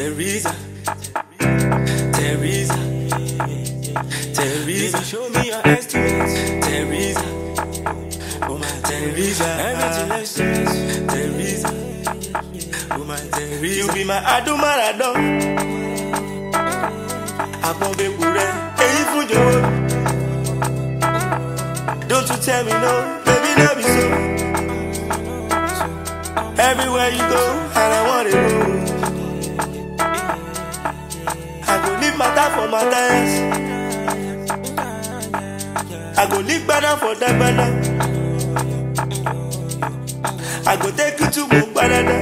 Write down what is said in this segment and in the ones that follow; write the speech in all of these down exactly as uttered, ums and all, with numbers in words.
Teresa, Teresa, Teresa, show me your estimates. Teresa, oh my Teresa, everything estimates. Teresa, oh my Teresa, you be my Adumarado. Abon be pure, eyi fun jowo. Don't you tell me no, baby, no be so. Everywhere you go, and I want to go. I go leave my dad for my dance. I go leave banana for that banana. I go take you to Mukbanana.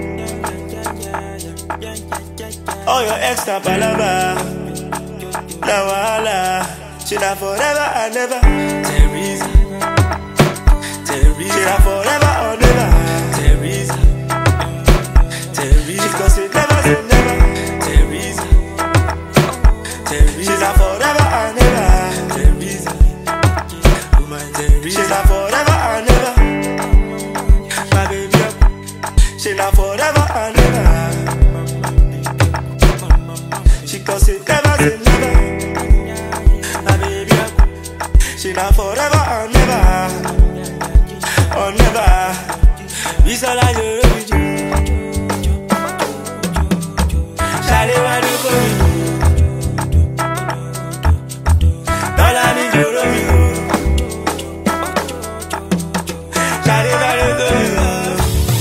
All your extra palava. Na wahala. She not forever and never. Teresa, Teresa. She not forever or never. Teresa, Teresa. She cause it never say never. Teresa, Teresa. She's not forever and never. Teresa, oh my Teresa. She's not forever and never. My baby, she's not forever and never. She cause it never say never. She not forever or never, or never. We so like you, Shawty, why do you call me? All I need you, Romeo. Shawty, why do you call me?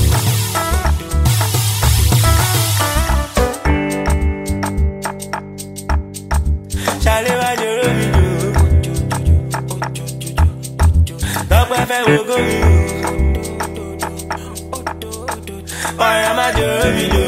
Shawty, why do you call me? Don't fẹ́ wo gómi o. Ọ̀rẹ́ má jòrò mi lò.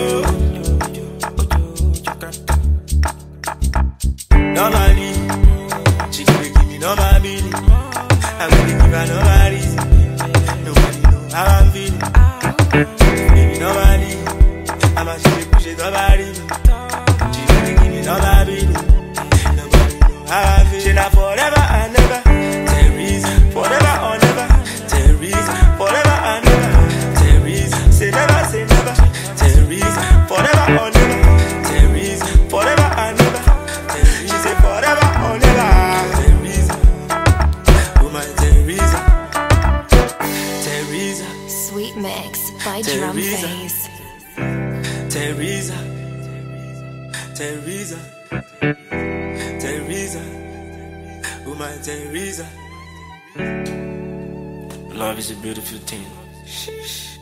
Normally, she go dey give me normal billing. I go dey give her normal reason. Nobody know how I'm feeling. Baby, normally, I'ma she dey push it normal reason. She go dey give me normal billing. Nobody know how I'm feeling. She not forever and never. Teresa, forever or never. Teresa, forever and never. Teresa, say never, say never. Teresa, forever or never. Teresa, forever and never. Teresa, she say forever or never. Teresa, oh my Teresa. Teresa, Sweet Mix by Teresa. Drum Phase. Teresa, Teresa, Teresa, oh my Teresa. Love is a beautiful thing.